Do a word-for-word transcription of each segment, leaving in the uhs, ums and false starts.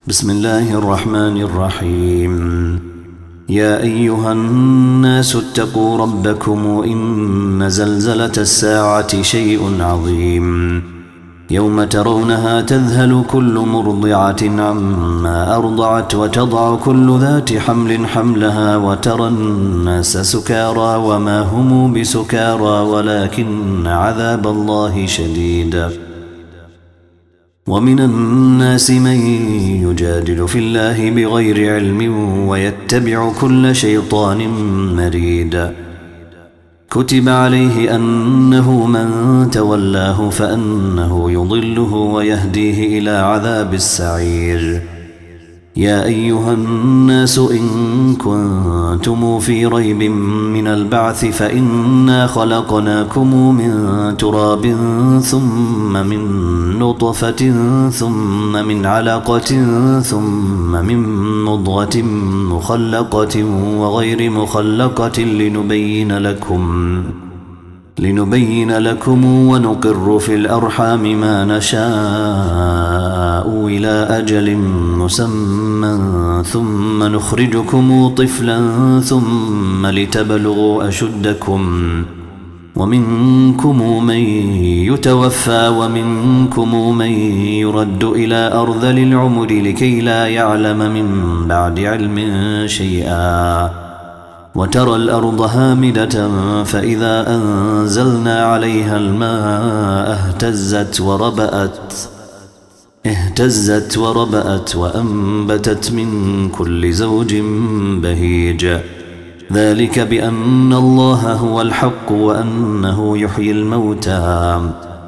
بسم الله الرحمن الرحيم. يا أيها الناس اتقوا ربكم إن زلزلة الساعة شيء عظيم يوم ترونها تذهل كل مرضعة عما أرضعت وتضع كل ذات حمل حملها وترى الناس سكارى وما هم بسكارى ولكن عذاب الله شديد. ومن الناس من يجادل في الله بغير علم ويتبع كل شيطان مريد. كتب عليه أنه من تولاه فأنه يضله ويهديه إلى عذاب السعير. يا أيها الناس إن كنتم في ريب من البعث فإنا خلقناكم من تراب ثم من نطفة ثم من علقة ثم من مضغة مخلقة وغير مخلقة لنبين لكم لنبين لكم ونقر في الأرحام ما نشاء إلى أجل مسمى ثم نخرجكم طفلا ثم لتبلغوا أشدكم ومنكم من يتوفى ومنكم من يرد إلى أرذل العمر لكي لا يعلم من بعد علم شيئا. وترى الأرض هامدة فإذا أنزلنا عليها الماء اهتزت وربأت اهتزت وربأت وأنبتت من كل زوج بهيج. ذلك بأن الله هو الحق وأنه يحيي الموتى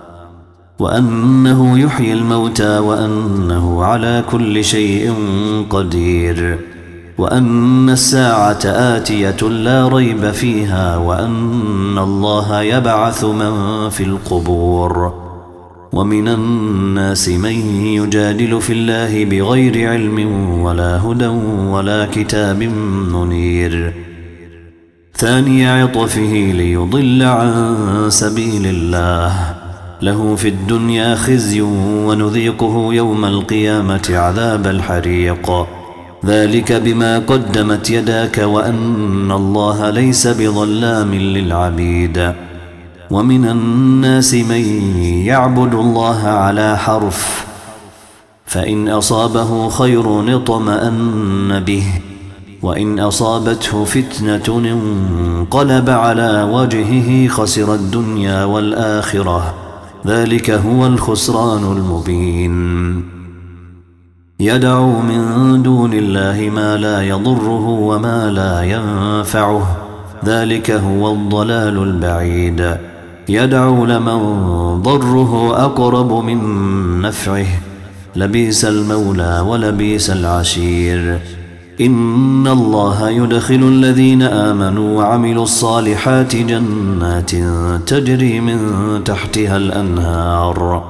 وأنه يحيي الموتى وأنه على كل شيء قدير وأن الساعة آتية لا ريب فيها وأن الله يبعث من في القبور. ومن الناس من يجادل في الله بغير علم ولا هدى ولا كتاب منير. ثاني عطفه ليضل عن سبيل الله له في الدنيا خزي ونذيقه يوم القيامة عذاب الحريق. ذلك بما قدمت يداك وأن الله ليس بظلام للعبيد. ومن الناس من يعبد الله على حرف فإن أصابه خير اطمأن به وإن أصابته فتنة انقلب على وجهه خسر الدنيا والآخرة. ذلك هو الخسران المبين. يدعو من دون الله ما لا يضره وما لا ينفعه. ذلك هو الضلال البعيد. يدعو لمن ضره أقرب من نفعه لبئس المولى ولبئس العشير. إن الله يدخل الذين آمنوا وعملوا الصالحات جنات تجري من تحتها الأنهار.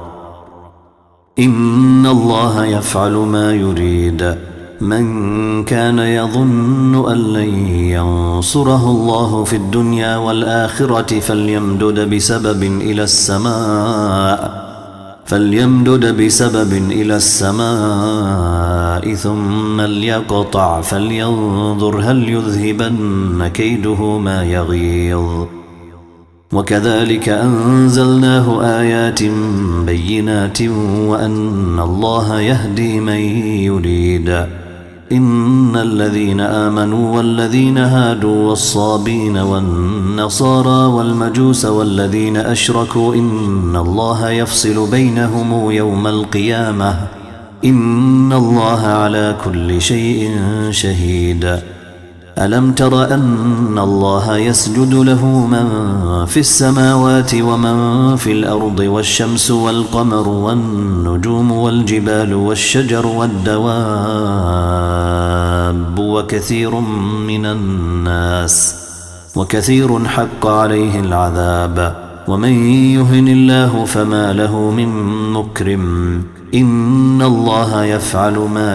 إن الله يفعل ما يريد. من كان يظن أن لن ينصره الله في الدنيا والآخرة فليمدد بسبب إلى السماء فليمدد بسبب إلى السماء ثم ليقطع فلينظر هل يذهبن كيده ما يغيظ. وكذلك أنزلناه آيات بينات وأن الله يهدي من يريد. إن الذين آمنوا والذين هادوا والصابين والنصارى والمجوس والذين أشركوا إن الله يفصل بينهم يوم القيامة. إن الله على كل شيء شهيد. ألم تر أن الله يسجد له من في السماوات ومن في الأرض والشمس والقمر والنجوم والجبال والشجر والدواب وكثير من الناس وكثير حق عليه العذاب. ومن يهن الله فما له من مكرم. إن الله يفعل ما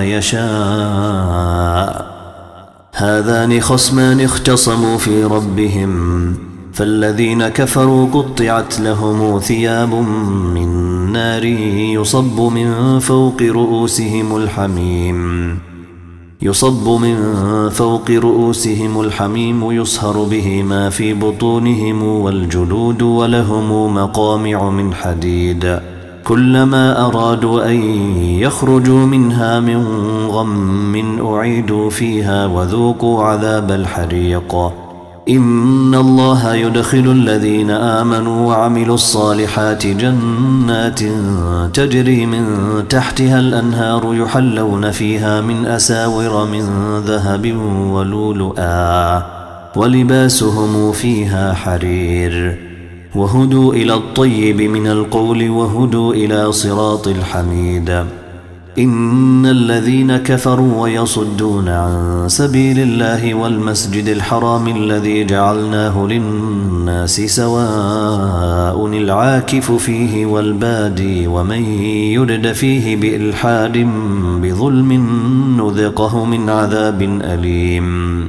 يشاء. هذان خصمان اختصموا في ربهم فالذين كفروا قطعت لهم ثياب من نار يصب من فوق رؤوسهم الحميم يصب من فوق رؤوسهم الحميم يصهر به ما في بطونهم والجلود ولهم مقامع من حديد كلما أرادوا أن يخرجوا منها من غم أعيدوا فيها وذوقوا عذاب الحريق إن الله يدخل الذين آمنوا وعملوا الصالحات جنات تجري من تحتها الأنهار يحلون فيها من أساور من ذهب ولؤلؤا ولباسهم فيها حرير وهدوا إلى الطيب من القول وهدوا إلى صراط الحميد إن الذين كفروا ويصدون عن سبيل الله والمسجد الحرام الذي جعلناه للناس سواء العاكف فيه والبادي ومن يرد فيه بإلحاد بظلم نذقه من عذاب أليم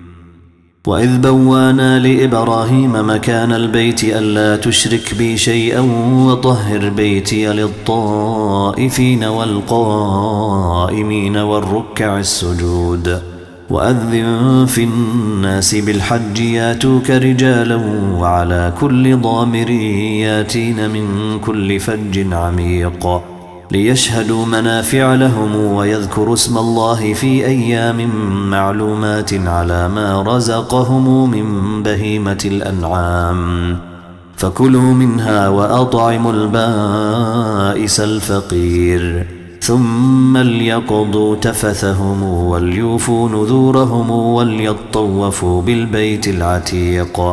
وإذ بوانا لإبراهيم مكان البيت ألا تشرك بي شيئا وطهر بيتي للطائفين والقائمين والركع السجود وأذن في الناس بالحج ياتوك رجالا وعلى كل ضامر ياتين من كل فج عميق ليشهدوا منافع لهم ويذكروا اسم الله في أيام معلومات على ما رزقهم من بهيمة الأنعام فكلوا منها وأطعموا البائس الفقير ثم ليقضوا تفثهم وليوفوا نذورهم وليطوفوا بالبيت العتيق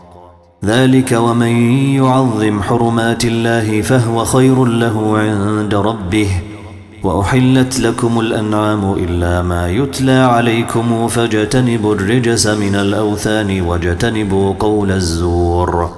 ذلك ومن يعظم حرمات الله فهو خير له عند ربه وأحلت لكم الأنعام إلا ما يتلى عليكم فاجتنبوا الرجس من الأوثان واجتنبوا قول الزور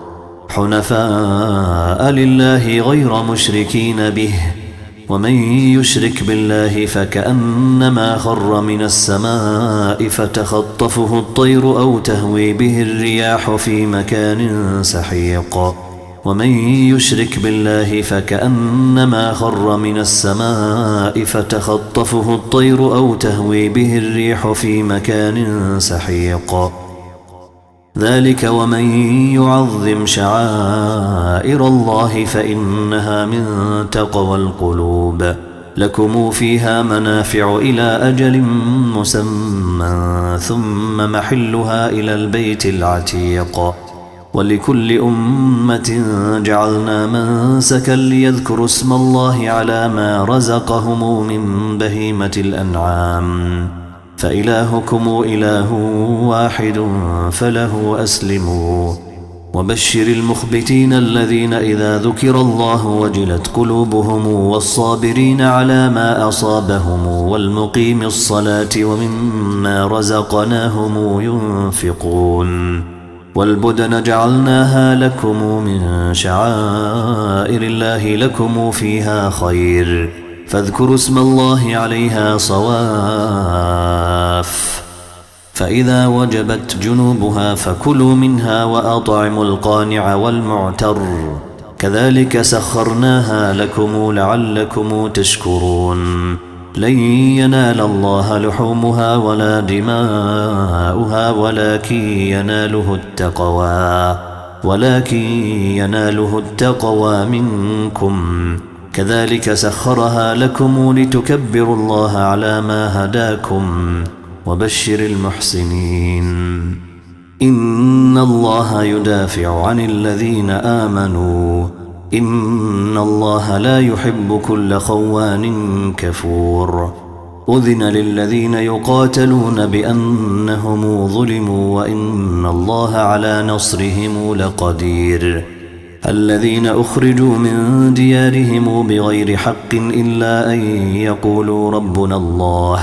حنفاء لله غير مشركين به ومن يشرك بالله فكأنما خر من السماء فتخطفه الطير أو تهوي به الرياح في مكان سحيق ومن يشرك بالله فكأنما خر من السماء فتخطفه الطير أو تهوي به الريح في مكان سحيق ذلك ومن يعظم شعائر الله فإنها من تقوى القلوب لكم فيها منافع إلى أجل مسمى ثم محلها إلى البيت العتيق ولكل أمة جعلنا منسكا ليذكروا اسم الله على ما رزقهم من بهيمة الأنعام فإلهكم إله واحد فله أسلموا وبشر المخبتين الذين إذا ذكر الله وجلت قلوبهم والصابرين على ما أصابهم والمقيم الصلاة ومما رزقناهم ينفقون والبدن جعلناها لكم من شعائر الله لكم فيها خير فاذكروا اسم الله عليها صواف فإذا وجبت جنوبها فكلوا منها وأطعموا القانع والمعتر كذلك سخرناها لكم لعلكم تشكرون لن ينال الله لحومها ولا دماؤها ولكن يناله التقوى ولكن يناله التقوى منكم كذلك سخرها لكم لتكبروا الله على ما هداكم وبشر المحسنين إن الله يدافع عن الذين آمنوا إن الله لا يحب كل خوان كفور أذن للذين يقاتلون بأنهم ظلموا وإن الله على نصرهم لقدير الذين أخرجوا من ديارهم بغير حق إلا أن يقولوا ربنا الله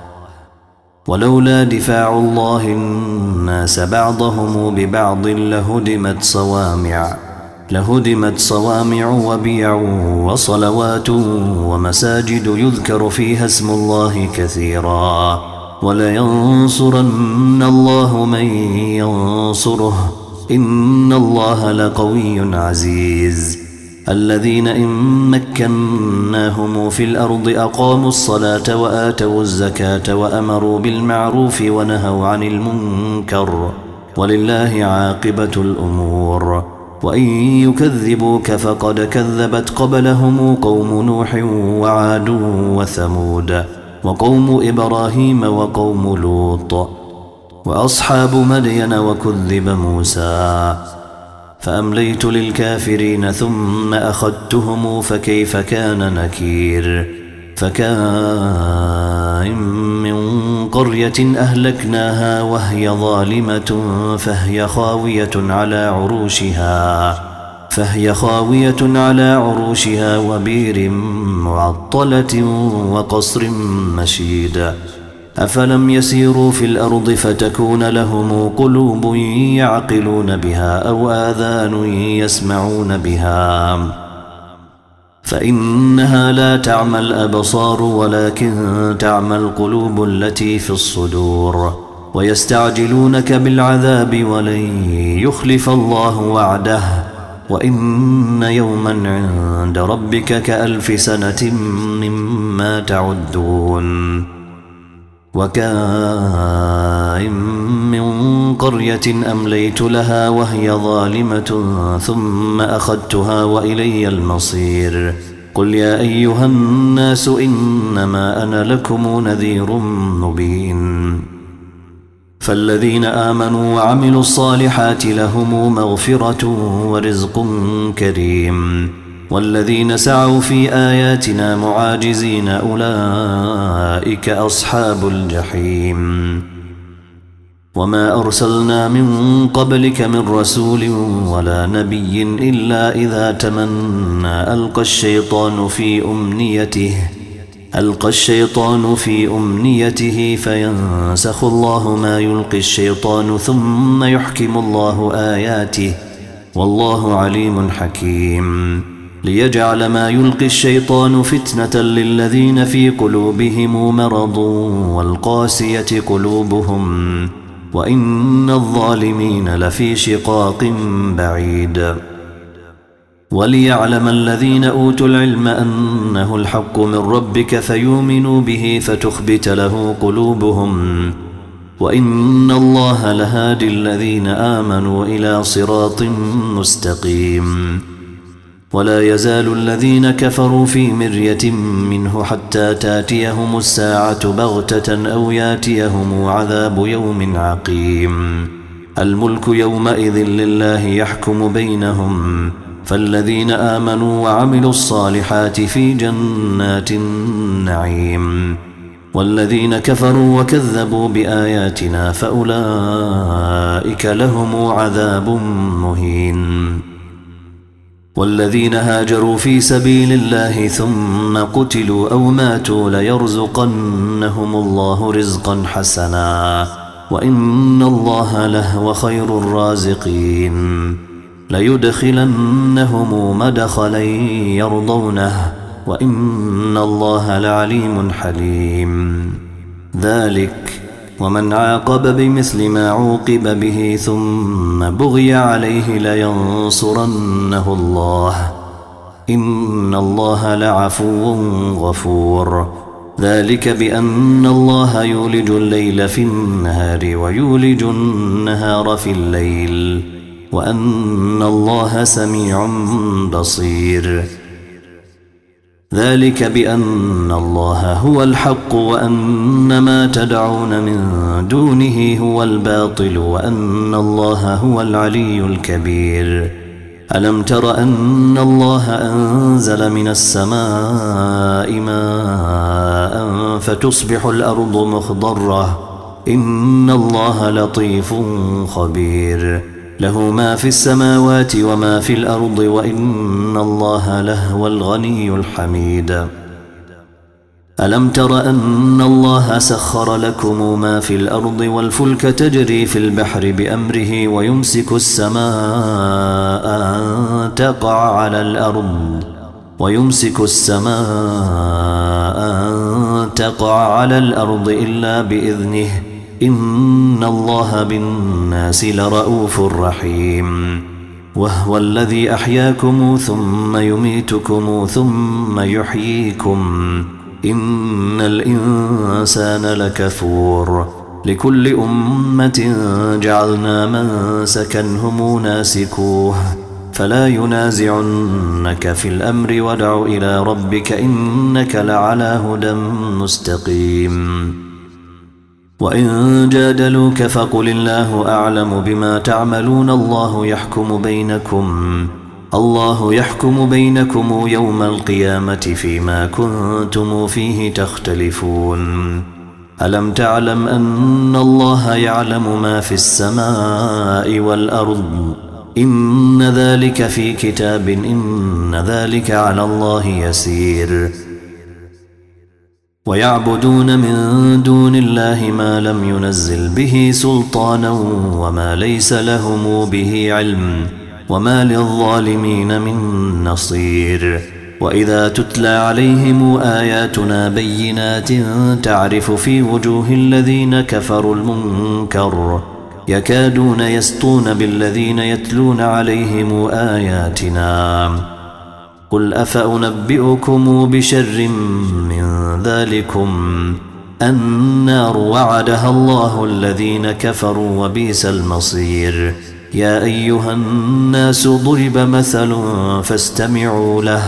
ولولا دفاع الله الناس بعضهم ببعض لهدمت صوامع لهدمت صوامع وبيع وصلوات ومساجد يذكر فيها اسم الله كثيرا ولينصرن الله من ينصره إن الله لقوي عزيز الذين إن مكناهم في الأرض أقاموا الصلاة وآتوا الزكاة وأمروا بالمعروف ونهوا عن المنكر ولله عاقبة الأمور وإن يكذبوك فقد كذبت قبلهم قوم نوح وعاد وثمود وقوم إبراهيم وقوم لوط وأصحاب مدين وكذب موسى فأمليت للكافرين ثم أخذتهم فكيف كان نكير فكائن من قرية أهلكناها وهي ظالمة فهي خاوية على عروشها فهي خاوية على عروشها وبير معطلة وقصر مشيد أفلم يسيروا في الأرض فتكون لهم قلوب يعقلون بها أو آذان يسمعون بها فإنها لا تعمى الأبصار ولكن تعمى القلوب التي في الصدور ويستعجلونك بالعذاب ولن يخلف الله وعده وإن يوما عند ربك كألف سنة مما تعدون وكائن من قرية أمليت لها وهي ظالمة ثم أخذتها وإلي المصير قل يا أيها الناس إنما أنا لكم نذير مبين فالذين آمنوا وعملوا الصالحات لهم مغفرة ورزق كريم والذين سعوا في آياتنا معاجزين أولئك أصحاب الجحيم وما أرسلنا من قبلك من رسول ولا نبي إلا إذا تمنى ألقى الشيطان في أمنيته ألقى الشيطان في أمنيته فينسخ الله ما يلقي الشيطان ثم يحكم الله آياته والله عليم حكيم ليجعل ما يلقي الشيطان فتنة للذين في قلوبهم مرض والقاسية قلوبهم وإن الظالمين لفي شقاق بعيد وليعلم الذين أوتوا العلم أنه الحق من ربك فيؤمنوا به فتخبت له قلوبهم وإن الله لهادي الذين آمنوا إلى صراط مستقيم ولا يزال الذين كفروا في مرية منه حتى تاتيهم الساعة بغتة أو ياتيهم عذاب يوم عقيم الملك يومئذ لله يحكم بينهم فالذين آمنوا وعملوا الصالحات في جنات النعيم والذين كفروا وكذبوا بآياتنا فأولئك لهم عذاب مهين والذين هاجروا في سبيل الله ثم قتلوا أو ماتوا ليرزقنهم الله رزقا حسنا وإن الله لهو خير الرازقين ليدخلنهم مدخلا يرضونه وإن الله لعليم حليم ذلك ومن عاقب بمثل ما عوقب به ثم بغي عليه لينصرنه الله إن الله لعفو غفور ذلك بأن الله يولج الليل في النهار ويولج النهار في الليل وأن الله سميع بصير ذلك بأن الله هو الحق وأن ما تدعون من دونه هو الباطل وأن الله هو العلي الكبير ألم تر أن الله أنزل من السماء ماء فتصبح الأرض مخضرة إن الله لطيف خبير له ما في السماوات وما في الأرض وإن الله لهو الغني الحميد ألم تر أن الله سخر لكم ما في الأرض والفلك تجري في البحر بأمره ويمسك السماء أن تقع على الأرض ويمسك السماء أن تقع على الأرض إلا بإذنه إن الله بالناس لرؤوف رحيم وهو الذي أحياكم ثم يميتكم ثم يحييكم إن الإنسان لكفور لكل أمة جعلنا منسكا هم ناسكوه فلا ينازعنك في الأمر وادع إلى ربك إنك لعلى هدى مستقيم وإن جادلوك فقل الله أعلم بما تعملون الله يحكم بينكم الله يحكم بينكم يوم القيامة فيما كنتم فيه تختلفون ألم تعلم أن الله يعلم ما في السماء والأرض إن ذلك في كتاب إن ذلك على الله يسير ويعبدون من دون الله ما لم ينزل به سلطانا وما ليس لهم به علم وما للظالمين من نصير وإذا تتلى عليهم آياتنا بينات تعرف في وجوه الذين كفروا المنكر يكادون يسطون بالذين يتلون عليهم آياتنا قل أفأنبئكم بشر من ذلكم النار وعدها الله الذين كفروا وبئس المصير يا أيها الناس ضرب مثل فاستمعوا له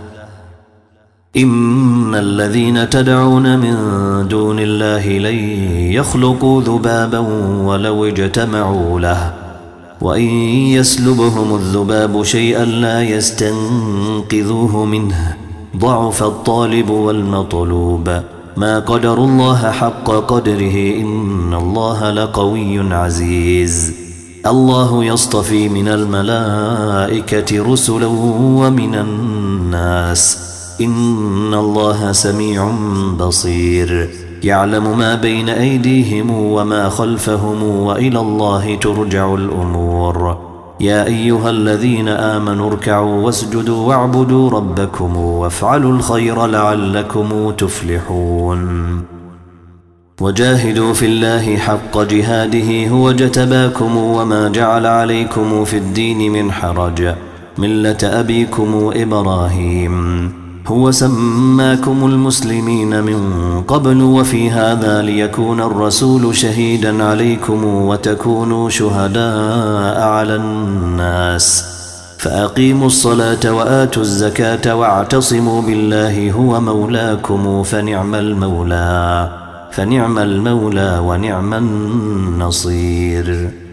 إن الذين تدعون من دون الله لن يخلقوا ذبابا ولو اجتمعوا له وإن يسلبهم الذباب شيئا لا يستنقذوه منه ضعف الطالب والمطلوب ما قدر الله حق قدره إن الله لقوي عزيز الله يصطفي من الملائكة رسلا ومن الناس إن الله سميع بصير يعلم ما بين أيديهم وما خلفهم وإلى الله ترجع الأمور يا أيها الذين آمنوا اركعوا واسجدوا واعبدوا ربكم وافعلوا الخير لعلكم تفلحون وجاهدوا في الله حق جهاده هو اجتباكم وما جعل عليكم في الدين من حرج ملة أبيكم إبراهيم هو سماكم المسلمين من قبل وفي هذا ليكون الرسول شهيدا عليكم وتكونوا شهداء على الناس فأقيموا الصلاة وآتوا الزكاة واعتصموا بالله هو مولاكم فنعم المولى فنعم المولى ونعم النصير